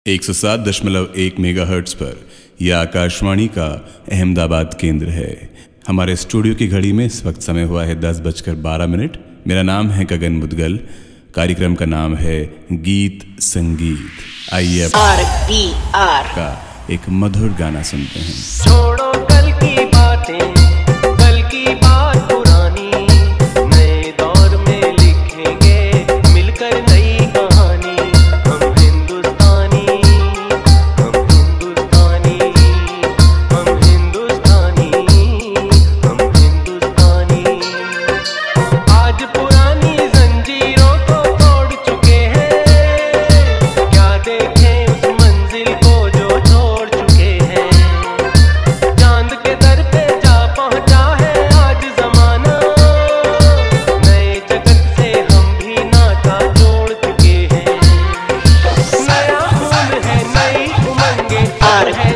107.1 megahertz पर यह आकाशवाणी का अहमदाबाद केंद्र है। हमारे स्टूडियो की घड़ी में इस वक्त समय हुआ है 10:12। मेरा नाम है गगन मुदगल। कार्यक्रम का नाम है गीत संगीत। आइए अब RBR का एक मधुर गाना सुनते हैं। छोड़ो कल की बातें, कल की बात पुरानी, नए दौर में लिखेंगे मिलकर नई कहानी। हम हिंदुस्तानी, हम हिंदुस्तानी, हम हिंदुस्तानी, हम हिंदुस्तानी। आज पुरानी जंजीरों को तोड़ चुके हैं, क्या देखें उस मंजिल को जो छोड़ चुके हैं। चांद के दर पे जा पहुंचा है आज जमाना, नए जगत से हम भी नाता जोड़ चुके हैं। नया खून है, नई उमंगे है।